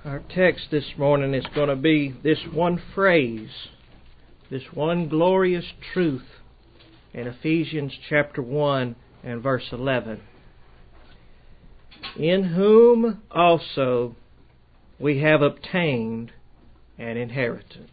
Our text this morning is going to be this one phrase, this one glorious truth in Ephesians chapter 1 and verse 11. In whom also we have obtained an inheritance.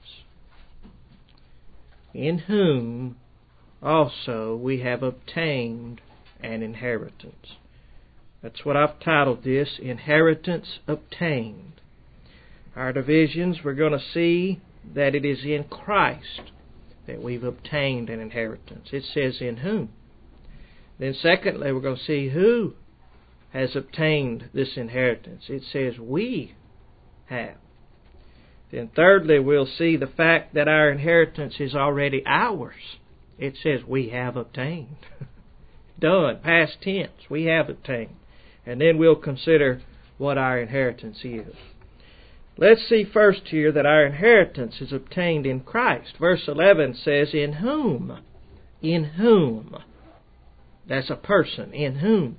In whom also we have obtained an inheritance. That's what I've titled this, Inheritance Obtained. Our divisions, we're going to see that it is in Christ that we've obtained an inheritance. It says in whom. Then secondly, we're going to see who has obtained this inheritance. It says we have. Then thirdly, we'll see the fact that our inheritance is already ours. It says we have obtained. Done, past tense, we have obtained. And then we'll consider what our inheritance is. Let's see first here that our inheritance is obtained in Christ. Verse 11 says, in whom? In whom? That's a person. In whom?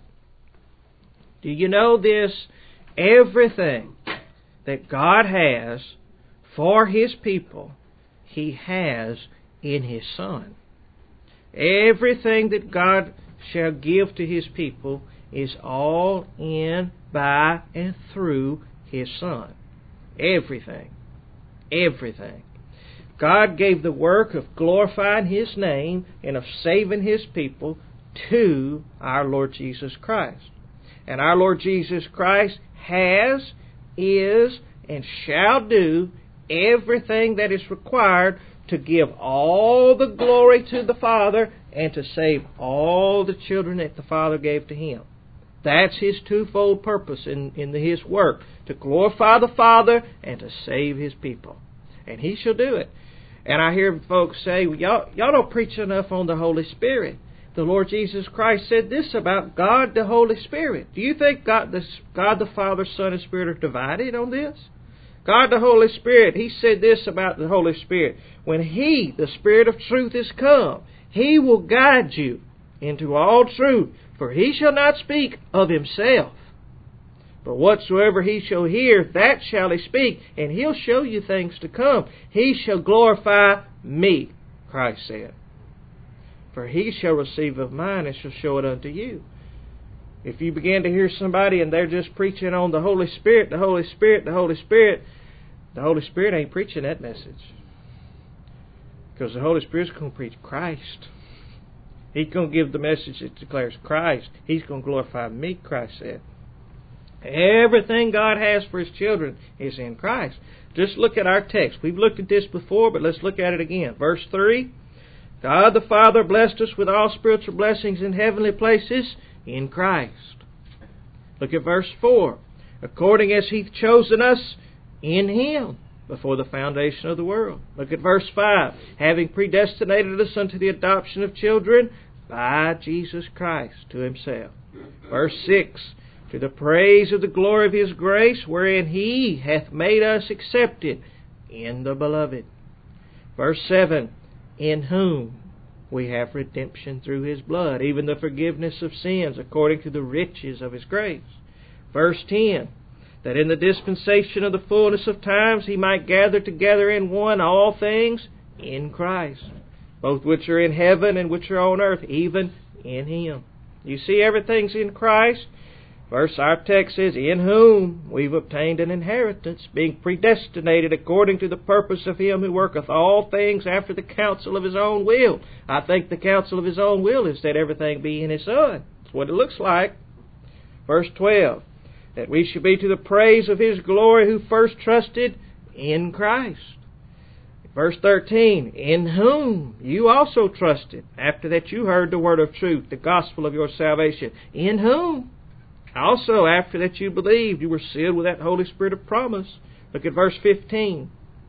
Do you know this? Everything that God has for His people, He has in His Son. Everything that God shall give to His people is all in, by, and through His Son. Everything. Everything. God gave the work of glorifying His name and of saving His people to our Lord Jesus Christ. And our Lord Jesus Christ has, is, and shall do everything that is required to give all the glory to the Father and to save all the children that the Father gave to Him. That's His twofold purpose in His work, to glorify the Father and to save His people. And He shall do it. And I hear folks say, y'all don't preach enough on the Holy Spirit. The Lord Jesus Christ said this about God the Holy Spirit. Do you think God the Father, Son, and Spirit are divided on this? God the Holy Spirit, He said this about the Holy Spirit. When He, the Spirit of truth, is come, He will guide you into all truth. For He shall not speak of Himself, but whatsoever He shall hear, that shall He speak, and He'll show you things to come. He shall glorify Me, Christ said. For He shall receive of mine and shall show it unto you. If you begin to hear somebody and they're just preaching on the Holy Spirit, the Holy Spirit, the Holy Spirit, the Holy Spirit ain't preaching that message. Because the Holy Spirit's going to preach Christ. He's going to give the message that declares Christ. He's going to glorify Me, Christ said. Everything God has for His children is in Christ. Just look at our text. We've looked at this before, but let's look at it again. Verse 3, God the Father blessed us with all spiritual blessings in heavenly places in Christ. Look at verse 4. According as He hath chosen us in Him before the foundation of the world. Look at verse 5. Having predestinated us unto the adoption of children by Jesus Christ to Himself. Verse 6. To the praise of the glory of His grace, wherein He hath made us accepted in the Beloved. Verse 7. In whom we have redemption through His blood, even the forgiveness of sins, according to the riches of His grace. Verse 10. That in the dispensation of the fullness of times He might gather together in one all things in Christ, both which are in heaven and which are on earth, even in Him. You see, everything's in Christ. Our text says, in whom we've obtained an inheritance, being predestinated according to the purpose of Him who worketh all things after the counsel of His own will. I think the counsel of His own will is that everything be in His Son. That's what it looks like. Verse 12. That we should be to the praise of His glory who first trusted in Christ. Verse 13, in whom you also trusted, after that you heard the word of truth, the gospel of your salvation. In whom also, after that you believed, you were sealed with that Holy Spirit of promise. Look at verse 15.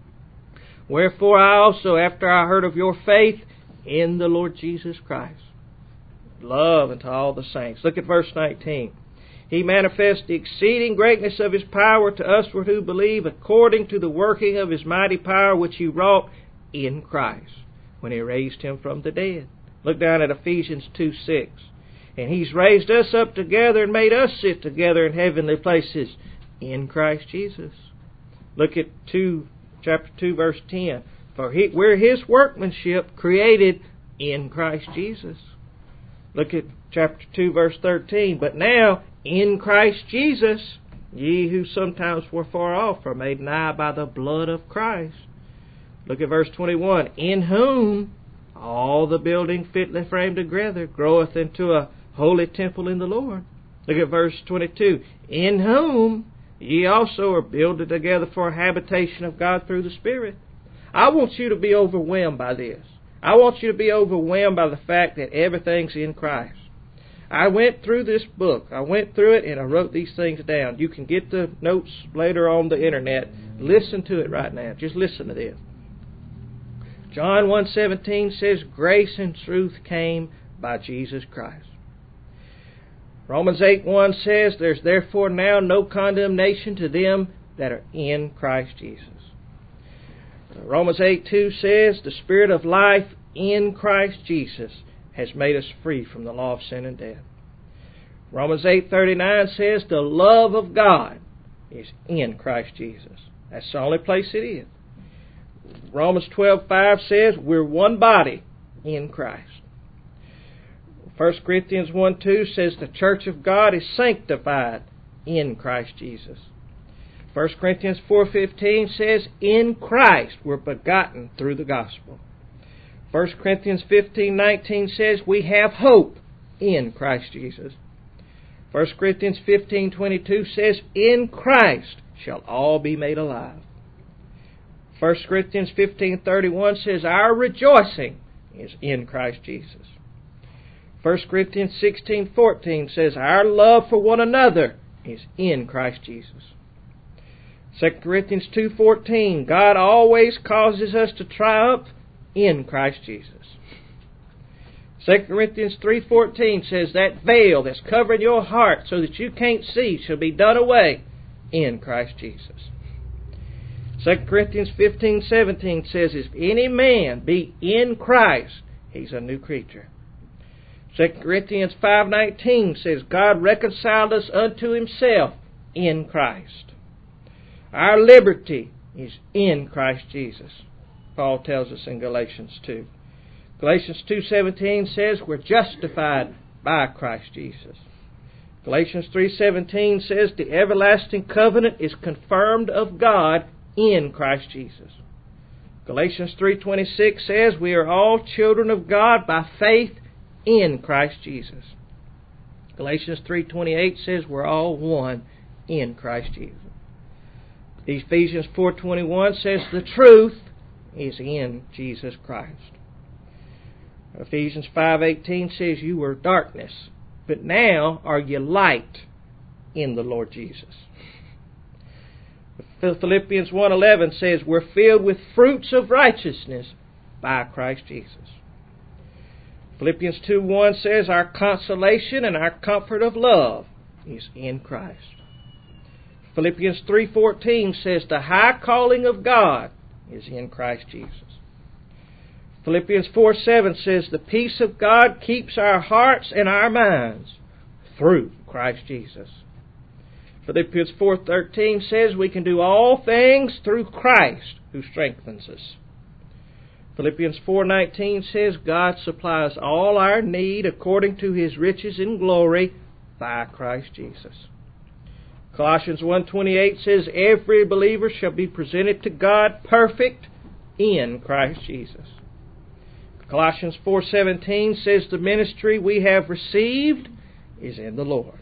Wherefore I also, after I heard of your faith in the Lord Jesus Christ, love unto all the saints. Look at verse 19. He manifests the exceeding greatness of His power to us who believe, according to the working of His mighty power which He wrought in Christ, when He raised Him from the dead. Look down at Ephesians 2:6. And He's raised us up together and made us sit together in heavenly places in Christ Jesus. Look at chapter 2, verse 10. For we're His workmanship, created in Christ Jesus. Look at chapter 2, verse 13. But now, in Christ Jesus, ye who sometimes were far off are made nigh by the blood of Christ. Look at verse 21. In whom all the building fitly framed together groweth into a holy temple in the Lord. Look at verse 22. In whom ye also are builded together for a habitation of God through the Spirit. I want you to be overwhelmed by this. I want you to be overwhelmed by the fact that everything's in Christ. I went through this book. I went through it and I wrote these things down. You can get the notes later on the internet. Listen to it right now. Just listen to this. John 1:17 says, grace and truth came by Jesus Christ. Romans 8:1 says, there's therefore now no condemnation to them that are in Christ Jesus. Romans 8:2 says, the Spirit of life in Christ Jesus has made us free from the law of sin and death. Romans 8:39 says, the love of God is in Christ Jesus. That's the only place it is. Romans 12:5 says, we're one body in Christ. 1 Corinthians 1:2 says, the church of God is sanctified in Christ Jesus. 1 Corinthians 4:15 says, in Christ we're begotten through the gospel. 1 Corinthians 15:19 says, we have hope in Christ Jesus. 1 Corinthians 15:22 says, in Christ shall all be made alive. 1 Corinthians 15:31 says, our rejoicing is in Christ Jesus. 1 Corinthians 16:14 says, our love for one another is in Christ Jesus. 2 Corinthians 2:14, God always causes us to triumph in Christ Jesus. 2 Corinthians 3:14 says, that veil that's covering your heart so that you can't see shall be done away in Christ Jesus. 2 Corinthians 15:17 says, if any man be in Christ, he's a new creature. 2 Corinthians 5:19 says, God reconciled us unto Himself in Christ. Our liberty is in Christ Jesus, Paul tells us in Galatians 2. Galatians 2:17 says, we're justified by Christ Jesus. Galatians 3:17 says, the everlasting covenant is confirmed of God in Christ Jesus. Galatians 3:26 says, we are all children of God by faith in Christ Jesus. Galatians 3:28 says, we're all one in Christ Jesus. Ephesians 4:21 says, the truth is in Jesus Christ. Ephesians 5:18 says, you were darkness, but now are you light in the Lord Jesus. Philippians 1:11 says, we're filled with fruits of righteousness by Christ Jesus. Philippians 2:1 says, our consolation and our comfort of love is in Christ. Philippians 3:14 says, the high calling of God is in Christ Jesus. Philippians 4:7 says, the peace of God keeps our hearts and our minds through Christ Jesus. Philippians 4:13 says, we can do all things through Christ who strengthens us. Philippians 4:19 says, God supplies all our need according to His riches in glory by Christ Jesus. Colossians 1:28 says, every believer shall be presented to God perfect in Christ Jesus. Colossians 4:17 says, the ministry we have received is in the Lord.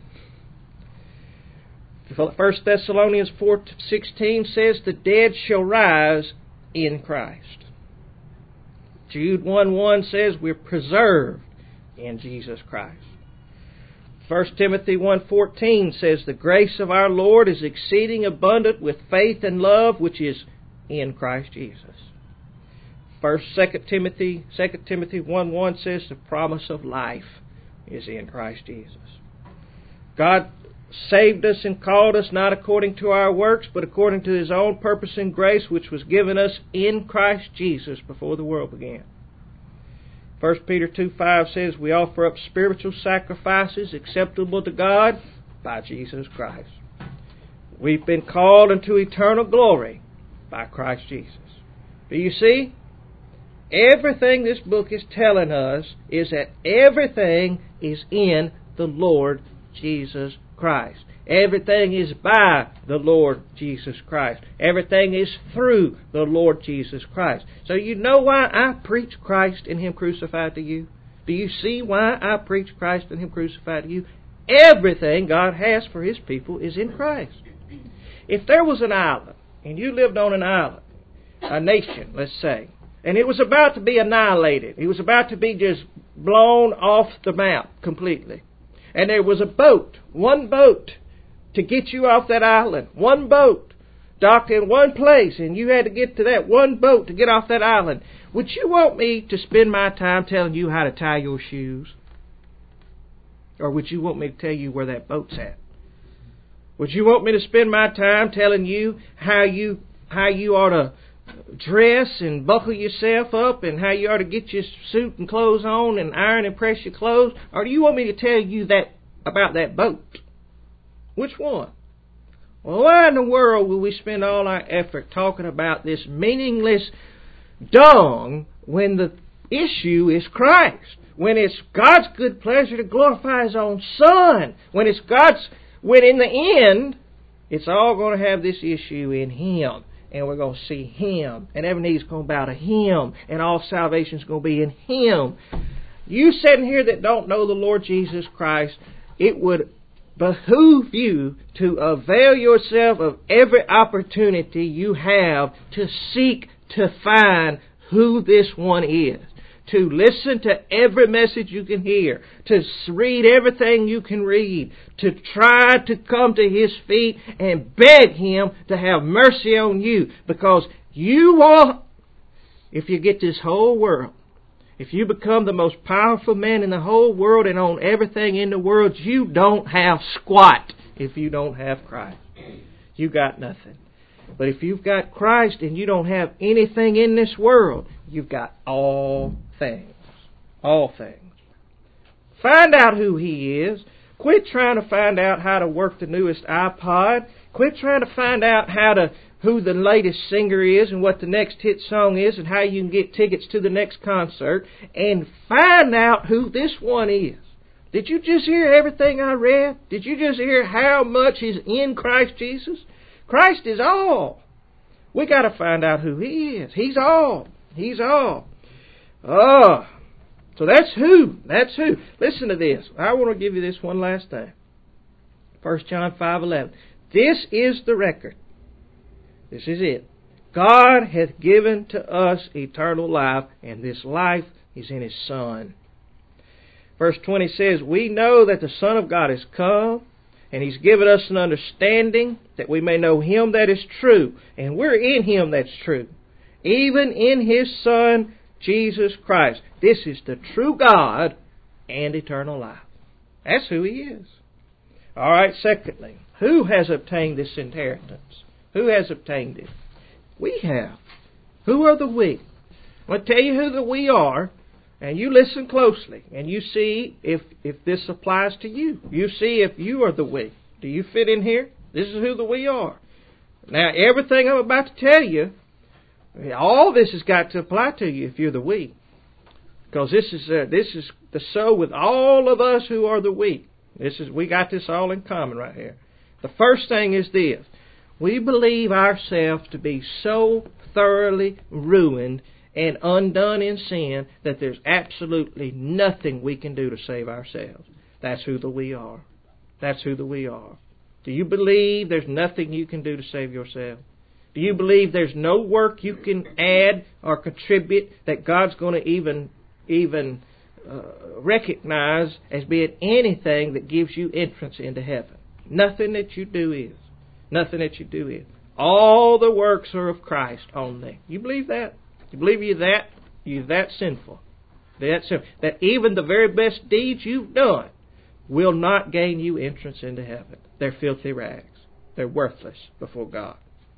1 Thessalonians 4:16 says, the dead shall rise in Christ. Jude 1:1 says, we're preserved in Jesus Christ. 1 Timothy 1:14 says, the grace of our Lord is exceeding abundant with faith and love, which is in Christ Jesus. 2 Timothy 1:1 says, the promise of life is in Christ Jesus. God saved us and called us not according to our works, but according to His own purpose and grace, which was given us in Christ Jesus before the world began. 1 Peter 2:5 says, we offer up spiritual sacrifices acceptable to God by Jesus Christ. We've been called into eternal glory by Christ Jesus. Do you see? Everything this book is telling us is that everything is in the Lord Jesus Christ. Everything is by the Lord Jesus Christ. Everything is through the Lord Jesus Christ. So you know why I preach Christ and Him crucified to you? Do you see why I preach Christ and Him crucified to you? Everything God has for His people is in Christ. If there was an island, and you lived on an island, a nation, let's say, and it was about to be annihilated, it was about to be just blown off the map completely, and there was a boat, one boat, to get you off that island, one boat, docked in one place, and you had to get to that one boat to get off that island, would you want me to spend my time telling you how to tie your shoes? Or would you want me to tell you where that boat's at? Would you want me to spend my time telling you how you ought to dress and buckle yourself up and how you ought to get your suit and clothes on and iron and press your clothes? Or do you want me to tell you that about that boat? Which one? Well, why in the world will we spend all our effort talking about this meaningless dung when the issue is Christ? When it's God's good pleasure to glorify His own Son? When in the end, it's all going to have this issue in Him. And we're going to see Him. And every knee's going to bow to Him. And all salvation's going to be in Him. You sitting here that don't know the Lord Jesus Christ, it would behoove you to avail yourself of every opportunity you have to seek to find who this one is. To listen to every message you can hear, to read everything you can read, to try to come to His feet and beg Him to have mercy on you. Because you are, if you get this whole world, if you become the most powerful man in the whole world and own everything in the world, you don't have squat if you don't have Christ. You got nothing. But if you've got Christ and you don't have anything in this world, you've got all things. All things. Find out who He is. Quit trying to find out how to work the newest iPod. Quit trying to find out who the latest singer is and what the next hit song is and how you can get tickets to the next concert. And find out who this one is. Did you just hear everything I read? Did you just hear how much is in Christ Jesus? Christ is all. We got to find out who He is. He's all. He's all. So that's who. That's who. Listen to this. I want to give you this one last thing. 1 John 5:11. This is the record. This is it. God hath given to us eternal life, and this life is in His Son. Verse 20 says, we know that the Son of God is come, and He's given us an understanding that we may know Him that is true. And we're in Him that's true. Even in His Son, Jesus Christ. This is the true God and eternal life. That's who He is. All right, secondly, who has obtained this inheritance? Who has obtained it? We have. Who are the we? I'm going to tell you who the we are, and you listen closely, and you see if this applies to you. You see if you are the we. Do you fit in here? This is who the we are. Now, everything I'm about to tell you, all this has got to apply to you if you're the we. Because this is the so with all of us who are the we. We got this all in common right here. The first thing is this. We believe ourselves to be so thoroughly ruined and undone in sin that there's absolutely nothing we can do to save ourselves. That's who the we are. That's who the we are. Do you believe there's nothing you can do to save yourself? Do you believe there's no work you can add or contribute that God's going to even recognize as being anything that gives you entrance into heaven? Nothing that you do is. Nothing that you do is. All the works are of Christ only. You believe that? You believe you're that sinful? That even the very best deeds you've done will not gain you entrance into heaven. They're filthy rags. They're worthless before God.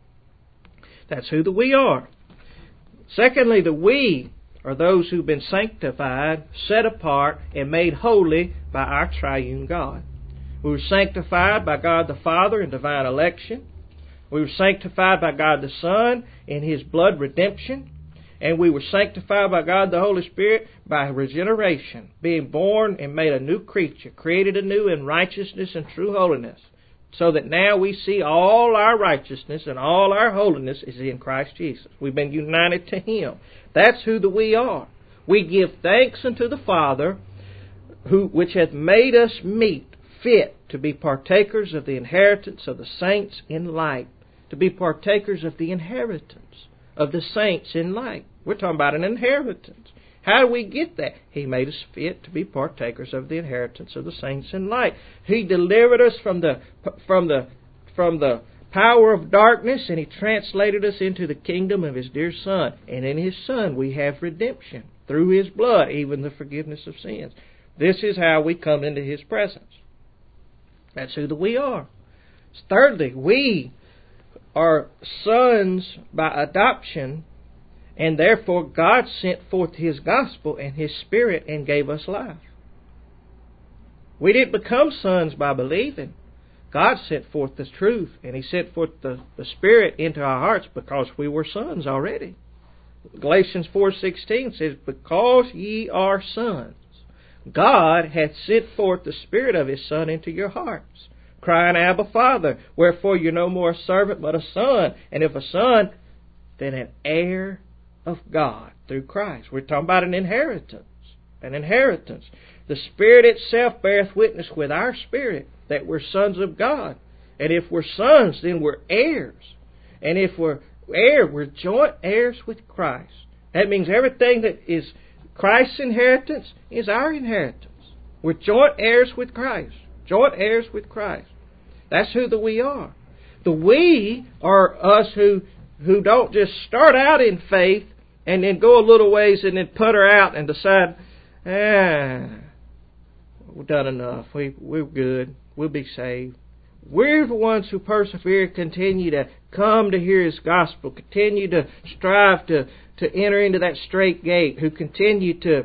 That's who the we are. Secondly, the we are those who've been sanctified, set apart, and made holy by our triune God. We were sanctified by God the Father in divine election. We were sanctified by God the Son in His blood redemption. And we were sanctified by God the Holy Spirit by regeneration, being born and made a new creature, created anew in righteousness and true holiness, so that now we see all our righteousness and all our holiness is in Christ Jesus. We've been united to Him. That's who we are. We give thanks unto the Father, which hath made us meet, fit to be partakers of the inheritance of the saints in light, to be partakers of the inheritance of the saints in light. We're talking about an inheritance. How do we get that? He made us fit to be partakers of the inheritance of the saints in light. He delivered us from the power of darkness, and He translated us into the kingdom of His dear Son. And in His Son we have redemption through His blood, even the forgiveness of sins. This is how we come into His presence. That's who we are. Thirdly, we are sons by adoption, and therefore God sent forth His gospel and His Spirit and gave us life. We didn't become sons by believing. God sent forth the truth, and He sent forth the Spirit into our hearts because we were sons already. Galatians 4:16 says, because ye are sons, God hath sent forth the Spirit of His Son into your hearts, crying, Abba, Father. Wherefore you're no more a servant, but a son. And if a son, then an heir of God through Christ. We're talking about an inheritance. An inheritance. The Spirit itself beareth witness with our spirit that we're sons of God. And if we're sons, then we're heirs. And if we're heirs, we're joint heirs with Christ. That means everything that is Christ's inheritance is our inheritance. We're joint heirs with Christ. Joint heirs with Christ. That's who we are. The we are us who don't just start out in faith and then go a little ways and then putter out and decide, we've done enough. We're good. We'll be saved. We're the ones who persevere, continue to come to hear His gospel, continue to strive to enter into that straight gate, who continue to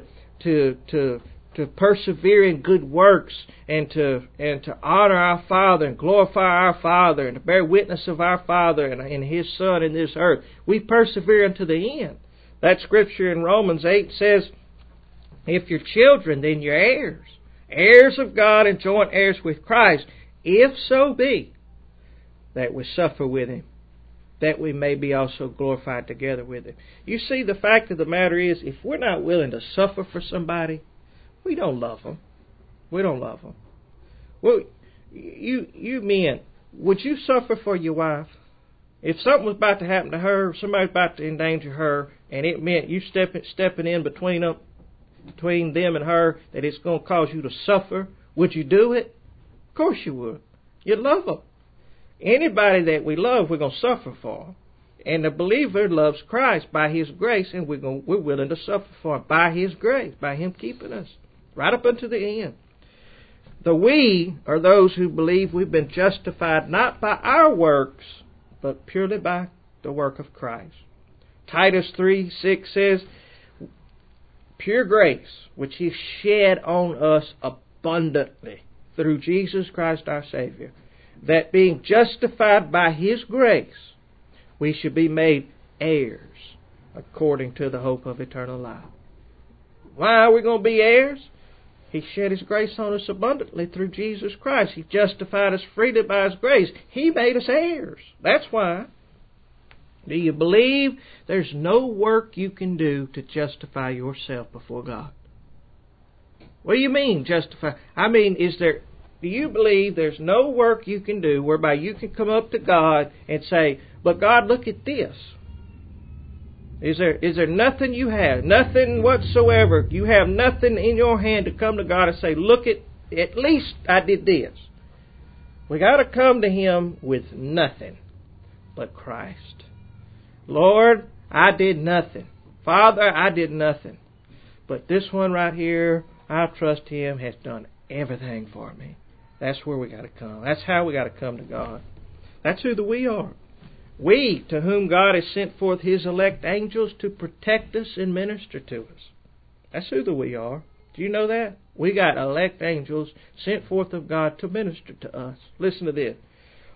persevere in good works and to honor our Father and glorify our Father and to bear witness of our Father and His Son in this earth. We persevere unto the end. That scripture in Romans 8 says, if you're children, then you're heirs. Heirs of God and joint heirs with Christ, if so be that we suffer with Him, that we may be also glorified together with Him. You see, the fact of the matter is, if we're not willing to suffer for somebody, we don't love them. We don't love them. Well, you men, would you suffer for your wife? If something was about to happen to her, somebody was about to endanger her, and it meant you stepping in between them and her, that it's going to cause you to suffer, would you do it? Of course you would. You'd love them. Anybody that we love, we're going to suffer for. And the believer loves Christ by His grace, and we're willing to suffer for Him by His grace, by Him keeping us right up unto the end. The we are those who believe we've been justified not by our works, but purely by the work of Christ. Titus 3:6 says, pure grace, which He shed on us abundantly through Jesus Christ our Savior, that being justified by His grace, we should be made heirs according to the hope of eternal life. Why are we going to be heirs? He shed His grace on us abundantly through Jesus Christ. He justified us freely by His grace. He made us heirs. That's why. Do you believe there's no work you can do to justify yourself before God? What do you mean, justify? I mean, do you believe there's no work you can do whereby you can come up to God and say, but God, look at this. Is there nothing you have? Nothing whatsoever. You have nothing in your hand to come to God and say, look, at least I did this. We got to come to Him with nothing but Christ. Lord, I did nothing. Father, I did nothing. But this one right here, I trust Him, has done everything for me. That's where we got to come. That's how we got to come to God. That's who we are. We, to whom God has sent forth His elect angels to protect us and minister to us. That's who we are. Do you know that? We got elect angels sent forth of God to minister to us. Listen to this.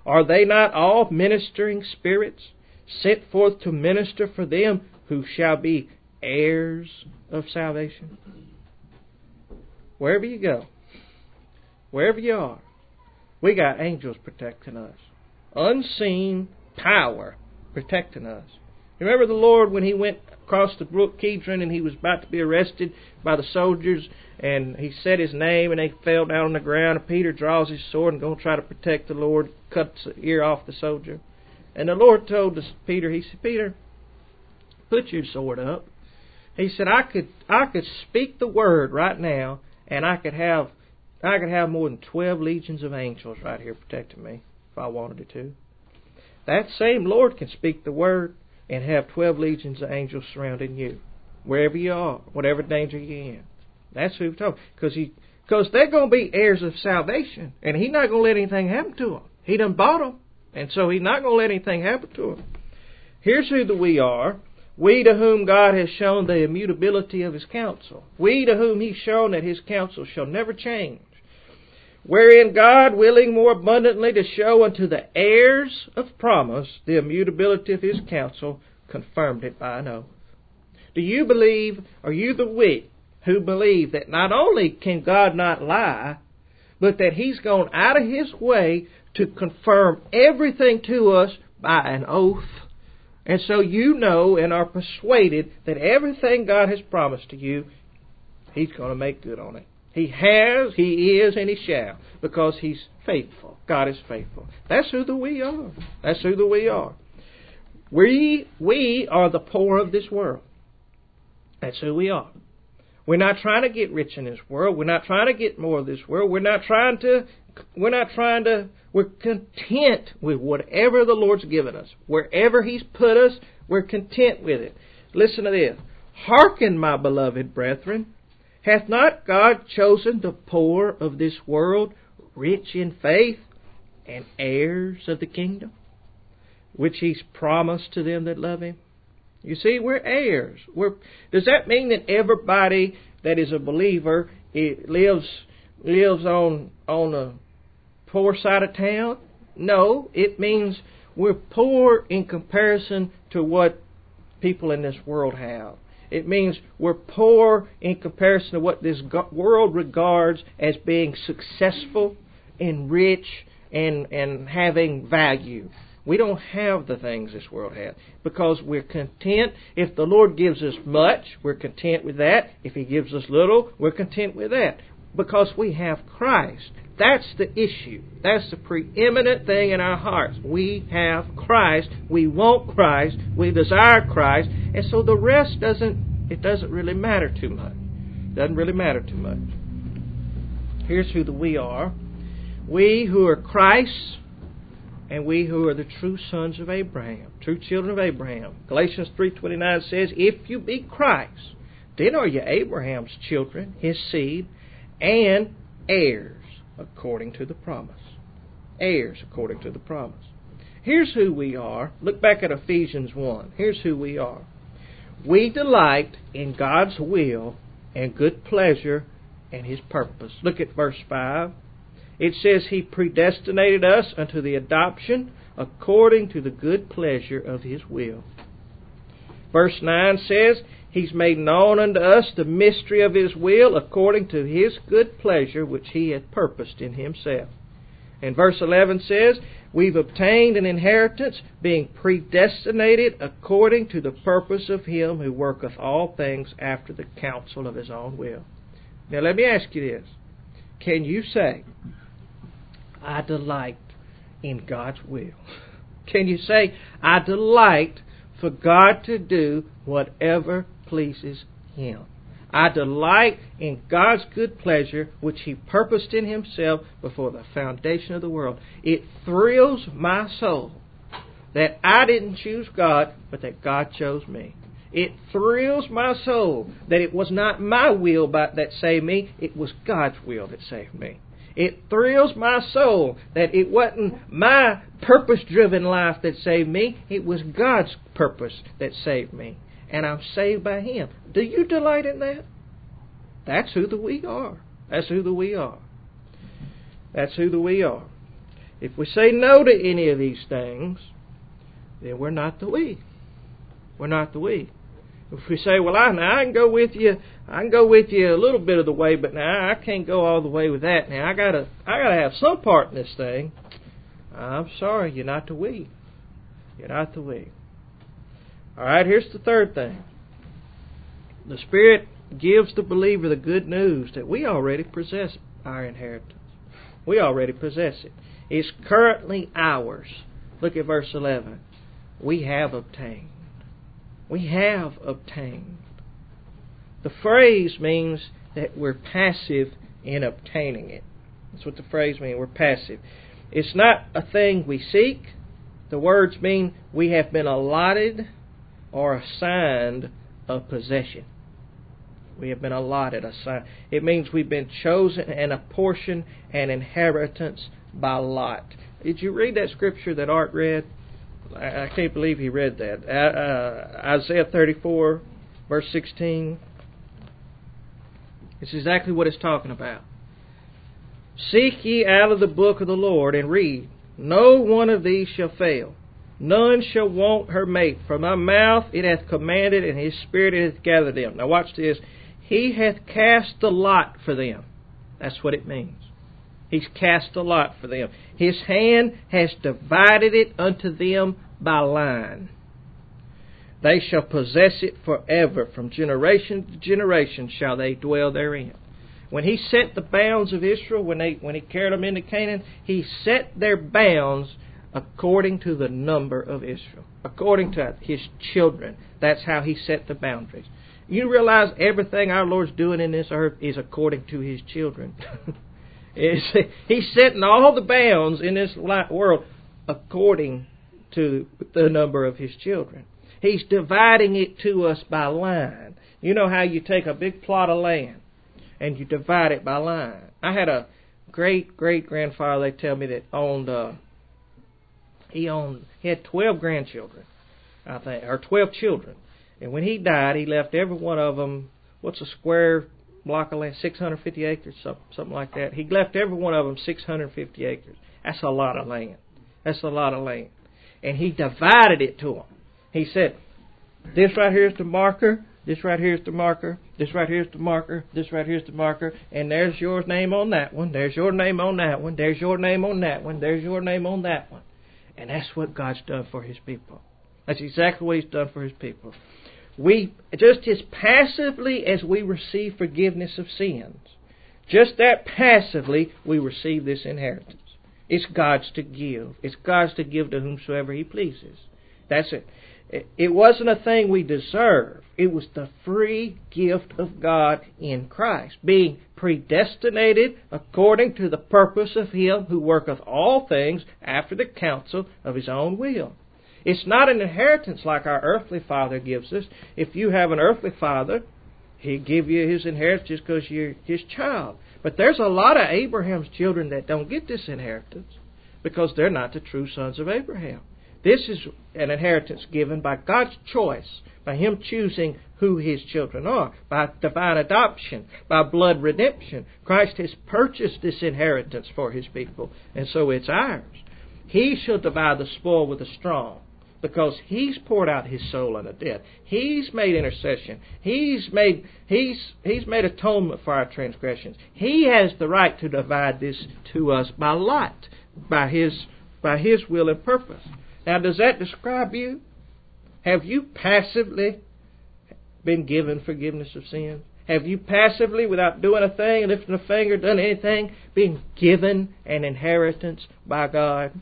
Are they not all ministering spirits, sent forth to minister for them who shall be heirs of salvation? Wherever you go, wherever you are, we got angels protecting us. Unseen power protecting us. Remember the Lord when He went across the brook Kidron and He was about to be arrested by the soldiers, and He said His name and they fell down on the ground, and Peter draws his sword and going to try to protect the Lord, cuts the ear off the soldier. And the Lord told Peter, He said, Peter, put your sword up. He said, I could speak the word right now, and I could have more than 12 legions of angels right here protecting me if I wanted to. That same Lord can speak the word and have 12 legions of angels surrounding you, wherever you are, whatever danger you're in. That's who He told. Because they're going to be heirs of salvation, and He's not going to let anything happen to them. He done bought them, and so He's not going to let anything happen to them. Here's who the we are. We to whom God has shown the immutability of His counsel. We to whom He's shown that His counsel shall never change. Wherein God, willing more abundantly to show unto the heirs of promise the immutability of His counsel, confirmed it by an oath. Do you believe, are you the we who believe that not only can God not lie, but that He's gone out of His way to confirm everything to us by an oath? And so you know and are persuaded that everything God has promised to you, He's going to make good on it. He has, He is, and He shall, because He's faithful. God is faithful. That's who the we are. That's who the we are. We are the poor of this world. That's who we are. We're not trying to get rich in this world. We're not trying to get more of this world. We're content with whatever the Lord's given us. Wherever He's put us, we're content with it. Listen to this. Hearken, my beloved brethren. Hath not God chosen the poor of this world, rich in faith, and heirs of the kingdom, which He's promised to them that love Him? You see, we're heirs. Does that mean that everybody that is a believer lives on a poor side of town? No, it means we're poor in comparison to what people in this world have. It means we're poor in comparison to what this world regards as being successful and rich and having value. We don't have the things this world has because we're content. If the Lord gives us much, we're content with that. If He gives us little, we're content with that because we have Christ. That's the issue. That's the preeminent thing in our hearts. We have Christ. We want Christ. We desire Christ. And so the rest doesn't really matter too much. Doesn't really matter too much. Here's who the we are. We who are Christ's, and we who are the true sons of Abraham, true children of Abraham. Galatians 3:29 says, if you be Christ, then are you Abraham's children, his seed, and heirs according to the promise. Heirs according to the promise. Here's who we are. Look back at Ephesians 1. Here's who we are. We delight in God's will and good pleasure and His purpose. Look at verse 5. It says, He predestinated us unto the adoption according to the good pleasure of His will. Verse 9 says, He's made known unto us the mystery of His will according to His good pleasure which He hath purposed in Himself. And verse 11 says, we've obtained an inheritance, being predestinated according to the purpose of Him who worketh all things after the counsel of His own will. Now let me ask you this. Can you say, I delight in God's will? Can you say, I delight for God to do whatever pleases Him? I delight in God's good pleasure, which He purposed in Himself before the foundation of the world. It thrills my soul that I didn't choose God, but that God chose me. It thrills my soul that it was not my will that saved me, it was God's will that saved me. It thrills my soul that it wasn't my purpose-driven life that saved me, it was God's purpose that saved me. And I'm saved by Him. Do you delight in that? That's who the we are. That's who the we are. That's who the we are. If we say no to any of these things, then we're not the we. We're not the we. If we say, well, I can go with you a little bit of the way, but now I can't go all the way with that. Now I gotta have some part in this thing. I'm sorry, you're not the we. You're not the we. All right, here's the third thing. The Spirit gives the believer the good news that we already possess our inheritance. We already possess it. It's currently ours. Look at verse 11. We have obtained. We have obtained. The phrase means that we're passive in obtaining it. That's what the phrase means. We're passive. It's not a thing we seek. The words mean we have been allotted or assigned a possession. We have been allotted, assigned. It means we've been chosen and apportioned an inheritance by lot. Did you read that scripture that Art read? I can't believe he read that. Isaiah 34, verse 16. It's exactly what it's talking about. Seek ye out of the book of the Lord and read. No one of these shall fail. None shall want her mate. From my mouth it hath commanded, and his spirit hath gathered them. Now watch this. He hath cast the lot for them. That's what it means. He's cast a lot for them. His hand has divided it unto them by line. They shall possess it forever. From generation to generation shall they dwell therein. When he set the bounds of Israel, when he carried them into Canaan, he set their bounds according to the number of Israel, according to his children. That's how he set the boundaries. You realize everything our Lord's doing in this earth is according to his children. He's setting all the bounds in this world according to the number of his children. He's dividing it to us by line. You know how you take a big plot of land and you divide it by line. I had a great-great-grandfather, they tell me, that he had 12 grandchildren, I think, or 12 children. And when he died, he left every one of them, what's a square block of land, 650 acres, something like that. He left every one of them 650 acres. That's a lot of land. That's a lot of land. And he divided it to them. He said, this right here is the marker, this right here is the marker, this right here is the marker, this right here is the marker, and there's your name on that one, there's your name on that one, there's your name on that one, there's your name on that one. And that's what God's done for his people. That's exactly what he's done for his people. We, just as passively as we receive forgiveness of sins, just that passively we receive this inheritance. It's God's to give. It's God's to give to whomsoever he pleases. That's it. It wasn't a thing we deserve. It was the free gift of God in Christ, being predestinated according to the purpose of him who worketh all things after the counsel of his own will. It's not an inheritance like our earthly father gives us. If you have an earthly father, he'll give you his inheritance just because you're his child. But there's a lot of Abraham's children that don't get this inheritance because they're not the true sons of Abraham. This is an inheritance given by God's choice, by him choosing who his children are, by divine adoption, by blood redemption. Christ has purchased this inheritance for his people, and so it's ours. He shall divide the spoil with the strong, because he's poured out his soul unto death. He's made intercession. He's made atonement for our transgressions. He has the right to divide this to us by lot, by his will and purpose. Now, does that describe you? Have you passively been given forgiveness of sins? Have you passively, without doing a thing, lifting a finger, done anything, been given an inheritance by God?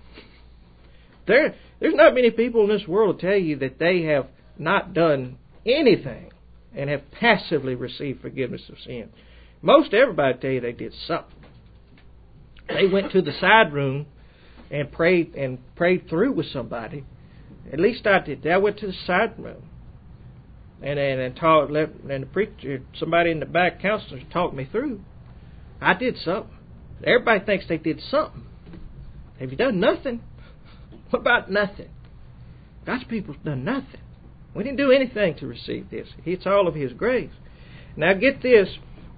There's not many people in this world who tell you that they have not done anything and have passively received forgiveness of sin. Most everybody tell you they did something. They went to the side room and prayed through with somebody. At least I did. I went to the side room and taught, and the preacher, somebody in the back, counselors, talked me through. I did something. Everybody thinks they did something. Have you done nothing? What about nothing? God's people's done nothing. We didn't do anything to receive this. It's all of his grace. Now get this.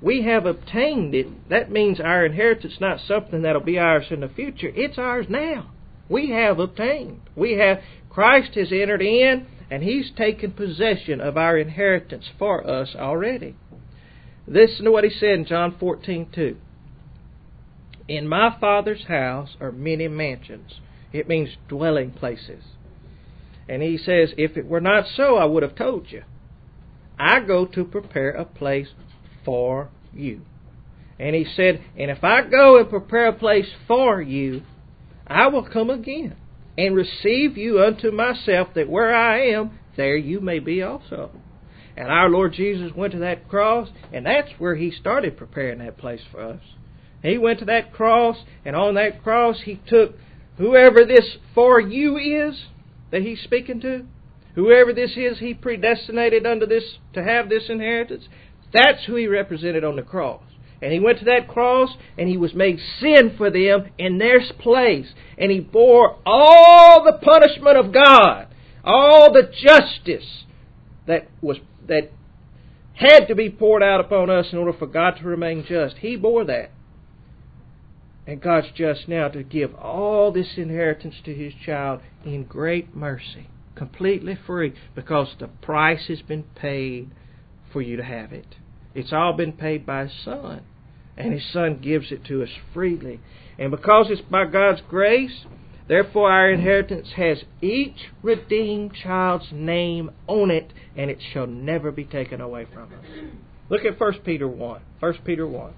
we have obtained it, that means our inheritance is not something that'll be ours in the future. It's ours now. We have obtained. Christ has entered in, and He's taken possession of our inheritance for us already. Listen to what He said in John 14:2. In my Father's house are many mansions. It means dwelling places. And He says, if it were not so, I would have told you. I go to prepare a place for you. And He said, and if I go and prepare a place for you, I will come again and receive you unto myself, that where I am, there you may be also. And our Lord Jesus went to that cross, and that's where He started preparing that place for us. He went to that cross, and on that cross He took whoever this for you is that He's speaking to, whoever this is He predestinated unto this to have this inheritance, that's who He represented on the cross. And He went to that cross, and He was made sin for them in their place. And He bore all the punishment of God, all the justice that had to be poured out upon us in order for God to remain just. He bore that. And God's just now to give all this inheritance to His child in great mercy, completely free, because the price has been paid for you to have it. It's all been paid by His Son, and His Son gives it to us freely. And because it's by God's grace, therefore our inheritance has each redeemed child's name on it, and it shall never be taken away from us. Look at 1 Peter 1. 1 Peter 1.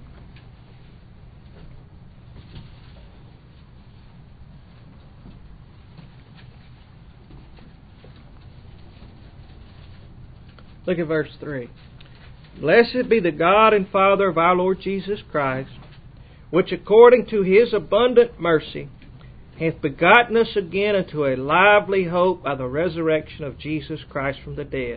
Look at verse 3. Blessed be the God and Father of our Lord Jesus Christ, which according to His abundant mercy hath begotten us again unto a lively hope by the resurrection of Jesus Christ from the dead,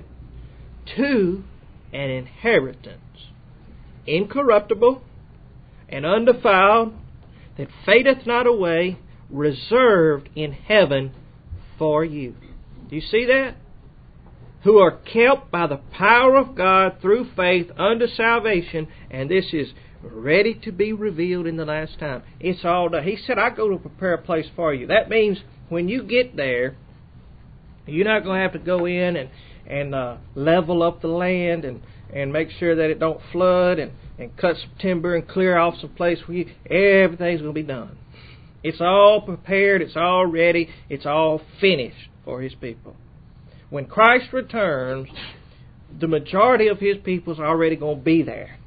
to an inheritance incorruptible and undefiled, that fadeth not away, reserved in heaven for you. Do you see that? Who are kept by the power of God through faith unto salvation, and this is ready to be revealed in the last time. It's all done. He said, I go to prepare a place for you. That means when you get there, you're not going to have to go in and level up the land and make sure that it don't flood and cut some timber and clear off some place where everything's going to be done. It's all prepared. It's all ready. It's all finished for His people. When Christ returns, the majority of His people is already going to be there.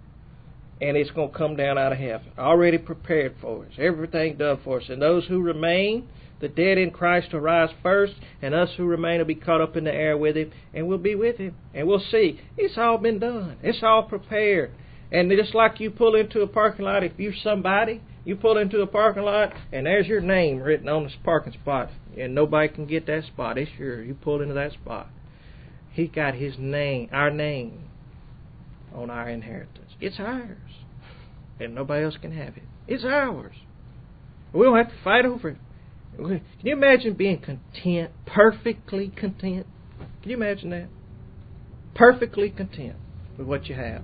And it's going to come down out of heaven. Already prepared for us. Everything done for us. And those who remain, the dead in Christ, will rise first. And us who remain will be caught up in the air with Him. And we'll be with Him. And we'll see. It's all been done. It's all prepared. And just like you pull into a parking lot, if you're somebody, you pull into a parking lot, and there's your name written on this parking spot, and nobody can get that spot. It's yours. You pull into that spot. He got His name, our name, on our inheritance. It's ours. And nobody else can have it. It's ours. We don't have to fight over it. Can you imagine being content, perfectly content? Can you imagine that? Perfectly content with what you have.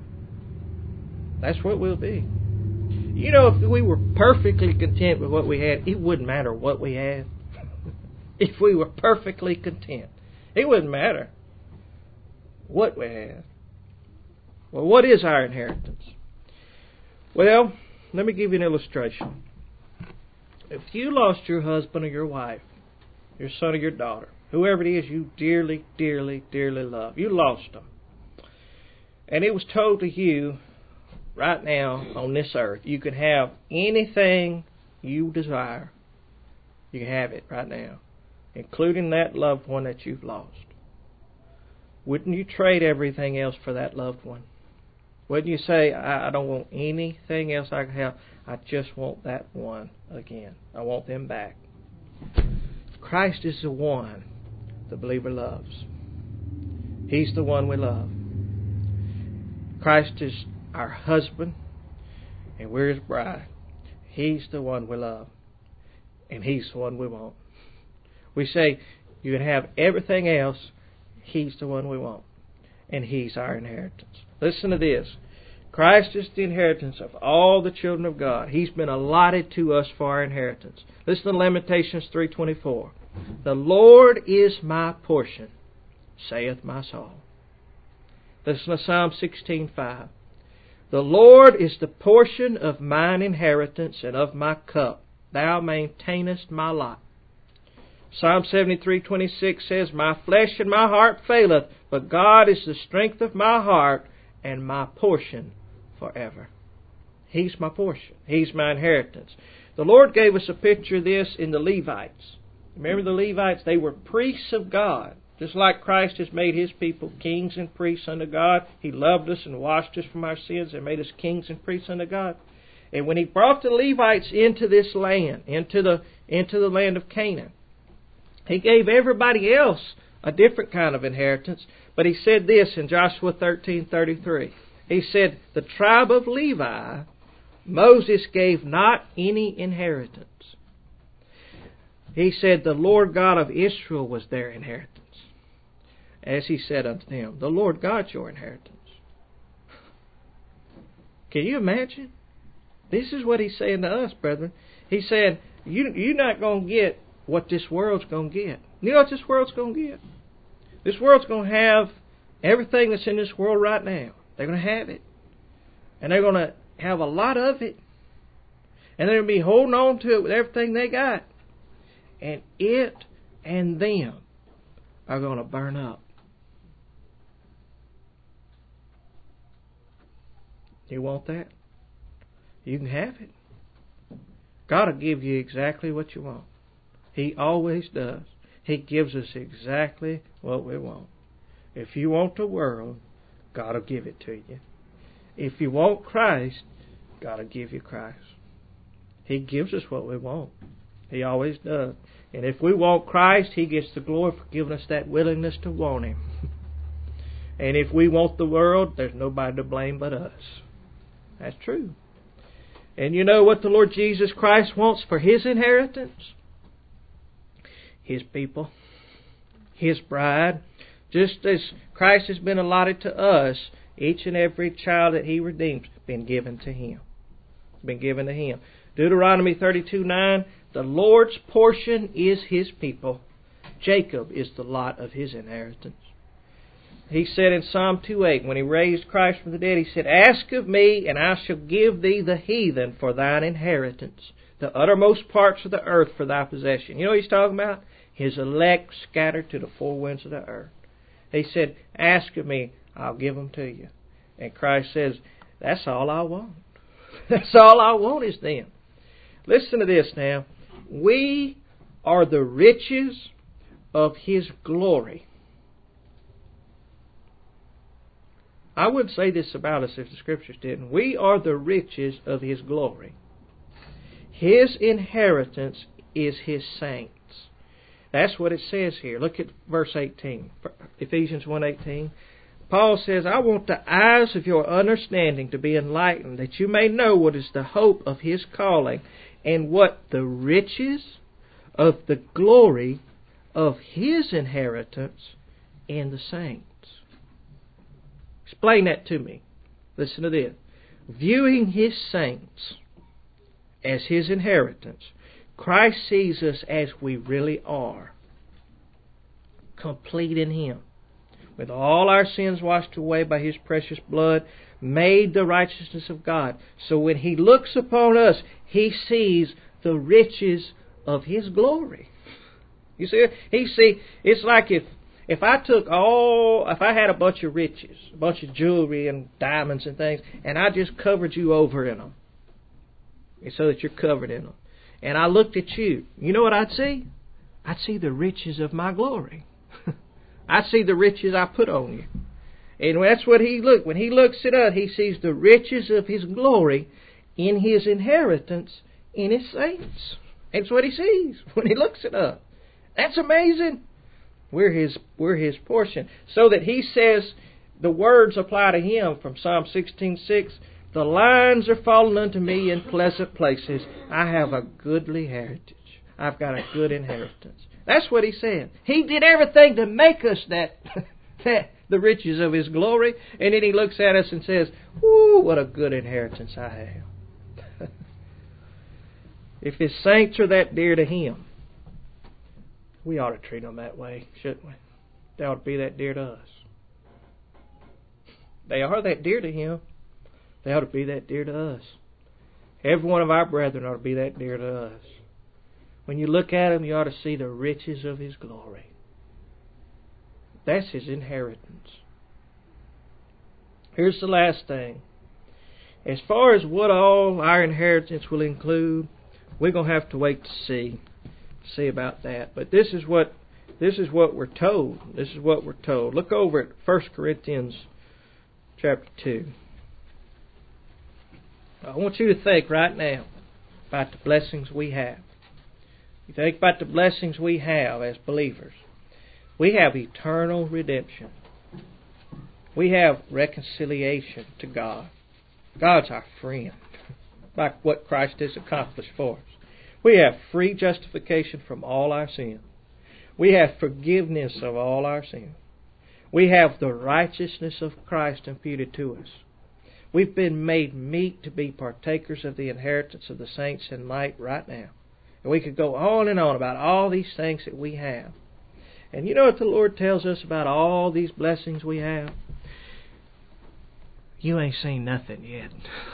That's what we'll be. You know, if we were perfectly content with what we had, it wouldn't matter what we had. If we were perfectly content, it wouldn't matter what we had. Well, what is our inheritance? Well, let me give you an illustration. If you lost your husband or your wife, your son or your daughter, whoever it is you dearly, dearly, dearly love, you lost them. And it was told to you, right now on this earth, you can have anything you desire. You can have it right now, including that loved one that you've lost. Wouldn't you trade everything else for that loved one? Wouldn't you say, I don't want anything else I can have. I just want that one again. I want them back. Christ is the one the believer loves. He's the one we love. Christ is our husband, and we're His bride. He's the one we love, and He's the one we want. We say, you can have everything else. He's the one we want, and He's our inheritance. Listen to this. Christ is the inheritance of all the children of God. He's been allotted to us for our inheritance. Listen to Lamentations 3:24. The Lord is my portion, saith my soul. Listen to Psalm 16:5. The Lord is the portion of mine inheritance and of my cup. Thou maintainest my lot. Psalm 73:26 says, My flesh and my heart faileth, but God is the strength of my heart and my portion forever. He's my portion. He's my inheritance. The Lord gave us a picture of this in the Levites. Remember the Levites? They were priests of God. Just like Christ has made His people kings and priests unto God. He loved us and washed us from our sins and made us kings and priests unto God. And when He brought the Levites into this land, into the land of Canaan, He gave everybody else a different kind of inheritance. But He said this in Joshua 13:33. He said, the tribe of Levi, Moses gave not any inheritance. He said, the Lord God of Israel was their inheritance. As He said unto them, the Lord God's your inheritance. Can you imagine? This is what He's saying to us, brethren. He's saying, you're not going to get what this world's going to get. You know what this world's going to get? This world's going to have everything that's in this world right now. They're going to have it. And they're going to have a lot of it. And they're going to be holding on to it with everything they got. And it and them are going to burn up. You want that? You can have it. God will give you exactly what you want. He always does. He gives us exactly what we want. If you want the world, God will give it to you. If you want Christ, God will give you Christ. He gives us what we want. He always does. And if we want Christ, He gets the glory for giving us that willingness to want Him. And if we want the world, there's nobody to blame but us. That's true. And you know what the Lord Jesus Christ wants for His inheritance? His people. His bride. Just as Christ has been allotted to us, each and every child that He redeems has been given to Him. It's been given to Him. Deuteronomy 32:9, the Lord's portion is His people. Jacob is the lot of His inheritance. He said in Psalm 2:8, when He raised Christ from the dead, He said, Ask of me, and I shall give thee the heathen for thine inheritance, the uttermost parts of the earth for thy possession. You know what He's talking about? His elect scattered to the four winds of the earth. He said, Ask of me, I'll give them to you. And Christ says, that's all I want. That's all I want is them. Listen to this now. We are the riches of His glory. I would say this about us if the Scriptures didn't. We are the riches of His glory. His inheritance is His saints. That's what it says here. Look at verse 18. Ephesians 1:18. Paul says, I want the eyes of your understanding to be enlightened, that you may know what is the hope of His calling, and what the riches of the glory of His inheritance in the saints. Explain that to me. Listen to this. Viewing His saints as His inheritance, Christ sees us as we really are, complete in Him, with all our sins washed away by His precious blood, made the righteousness of God. So when He looks upon us, He sees the riches of His glory. You see, it's like if I had a bunch of riches, a bunch of jewelry and diamonds and things, and I just covered you over in them, so that you're covered in them, and I looked at you, you know what I'd see? I'd see the riches of my glory. I'd see the riches I put on you. And that's what when He looks at us, He sees the riches of His glory in His inheritance in His saints. That's what He sees when He looks at us. That's amazing. We're His portion. So that He says, the words apply to Him from Psalm 16:6. The lines are fallen unto me in pleasant places. I have a goodly heritage. I've got a good inheritance. That's what He said. He did everything to make us the riches of His glory. And then He looks at us and says, "Woo, what a good inheritance I have." If His saints are that dear to Him, we ought to treat them that way, shouldn't we? They ought to be that dear to us. They are that dear to Him. They ought to be that dear to us. Every one of our brethren ought to be that dear to us. When you look at Him, you ought to see the riches of His glory. That's His inheritance. Here's the last thing. As far as what all our inheritance will include, we're going to have to wait to see about that. But this is what we're told. This is what we're told. Look over at 1 Corinthians chapter 2. I want you to think right now about the blessings we have. You think about the blessings we have as believers. We have eternal redemption. We have reconciliation to God. God's our friend, like what Christ has accomplished for us. We have free justification from all our sins. We have forgiveness of all our sins. We have the righteousness of Christ imputed to us. We've been made meet to be partakers of the inheritance of the saints in light right now. And we could go on and on about all these things that we have. And you know what the Lord tells us about all these blessings we have? You ain't seen nothing yet.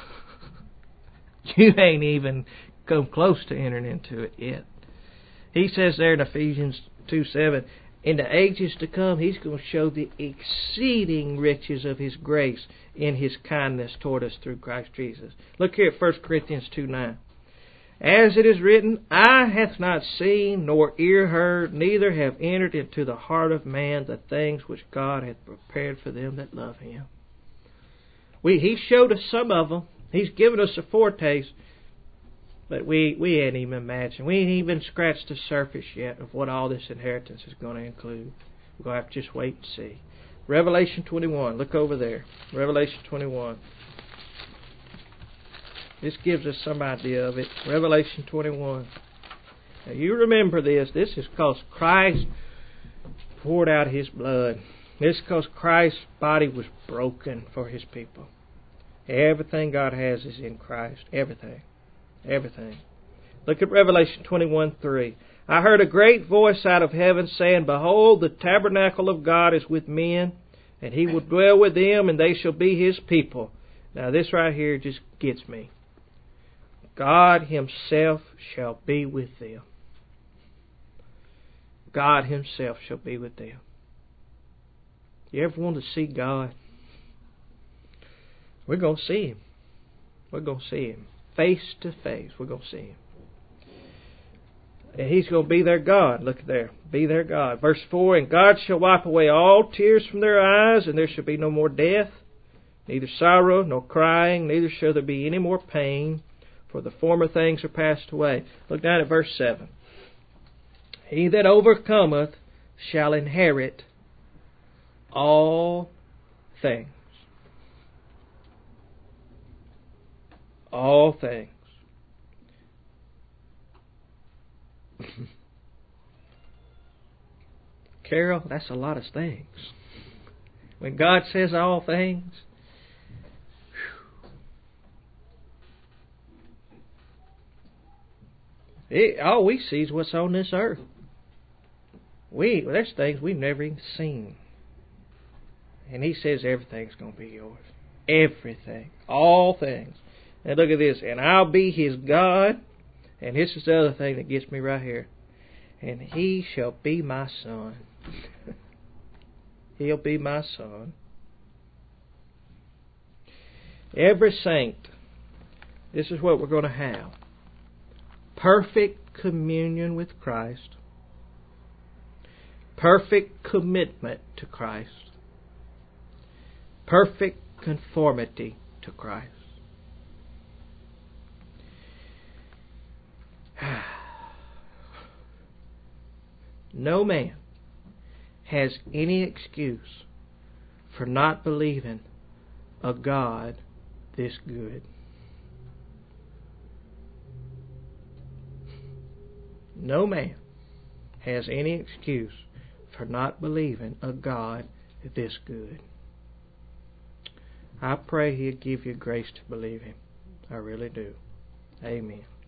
You ain't even come close to entering into it yet. He says there in Ephesians 2:7, in the ages to come, He's going to show the exceeding riches of His grace in His kindness toward us through Christ Jesus. Look here at 1 Corinthians 2:9. As it is written, eye hath not seen, nor ear heard, neither have entered into the heart of man the things which God hath prepared for them that love Him. He showed us some of them. He's given us a foretaste. But we ain't even imagined. We ain't even scratched the surface yet of what all this inheritance is going to include. We're going to have to just wait and see. Revelation 21. Look over there. Revelation 21. This gives us some idea of it. Revelation 21. Now you remember this. This is because Christ poured out His blood. This is because Christ's body was broken for His people. Everything God has is in Christ. Everything. Everything. Look at Revelation 21:3. I heard a great voice out of heaven saying, Behold, the tabernacle of God is with men, and He will dwell with them, and they shall be His people. Now this right here just gets me. God Himself shall be with them. God Himself shall be with them. You ever want to see God? We're going to see Him. We're going to see Him. Face to face, we're going to see Him. And He's going to be their God. Look there. Be their God. Verse 4, And God shall wipe away all tears from their eyes, and there shall be no more death, neither sorrow, nor crying, neither shall there be any more pain, for the former things are passed away. Look down at verse 7. He that overcometh shall inherit all things. All things. Carol, that's a lot of things. When God says all things, all we see is what's on this earth. There's things we've never even seen. And He says everything's going to be yours. Everything. All things. And look at this. And I'll be His God. And this is the other thing that gets me right here. And He shall be my son. He'll be my son. Every saint, this is what we're going to have. Perfect communion with Christ. Perfect commitment to Christ. Perfect conformity to Christ. No man has any excuse for not believing a God this good. No man has any excuse for not believing a God this good. I pray He'll give you grace to believe Him. I really do. Amen.